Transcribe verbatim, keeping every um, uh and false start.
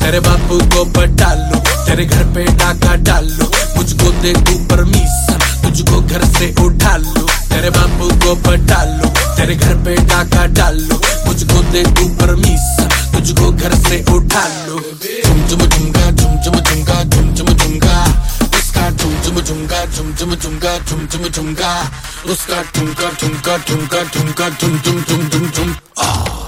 तेरे बापू को बटा लो, तेरे घर पे डाका डाल लो, मुझको दे तू परमिशन, तुझको घर से उठा लो। तेरे बापू को बटा लो, तेरे घर पे डाका डाल लो, मुझको दे तू परमिशन, तुझको घर से उठा लो। झुम झुम झुमका झुम झुम झुमका झुम झुम झुमका, उसका झुम झुम झुमका झुम झुम झुमका झुम झुम झुमका, उसका ठुमका ठुमका ठुमका ठुमका झुम झुम झुम झुम झुम।